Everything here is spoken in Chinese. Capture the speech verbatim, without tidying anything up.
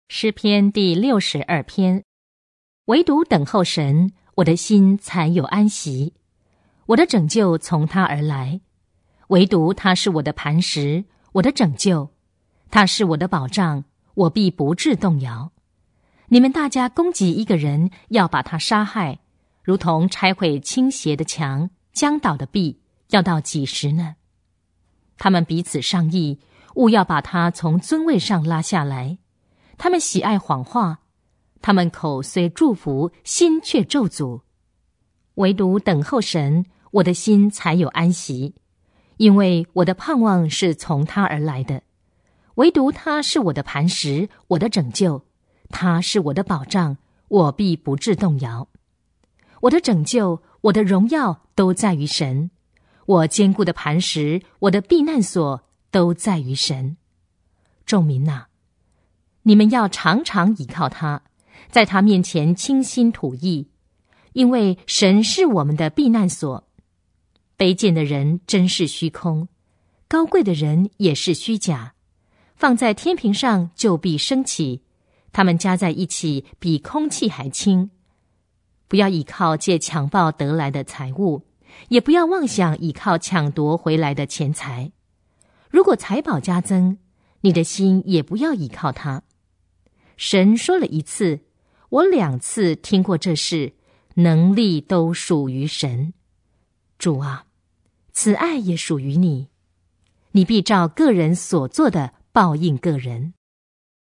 诗篇第六十二篇，唯独等候神，我的心才有安息。我的拯救从他而来，唯独他是我的磐石，我的拯救，他是我的保障，我必不致动摇。你们大家攻击一个人，要把他杀害，如同拆毁倾斜的墙，将倒的壁，要到几时呢？他们彼此商议，务要把他从尊位上拉下来。他们喜爱谎话，他们口虽祝福，心却咒诅。唯独等候神，我的心才有安息，因为我的盼望是从他而来的。唯独他是我的磐石，我的拯救，他是我的保障，我必不致动摇。我的拯救，我的荣耀都在于神，我坚固的磐石，我的避难所都在于神。众民啊，你们要常常倚靠他，在他面前倾心吐意，因为神是我们的避难所。卑贱的人真是虚空，高贵的人也是虚假，放在天平上就必升起，他们加在一起比空气还轻。不要倚靠借强暴得来的财物，也不要妄想倚靠抢夺回来的钱财。如果财宝加增，你的心也不要倚靠它。神说了一次，我两次听过这事，能力都属于神。主啊，此爱也属于你，你必照个人所做的报应个人。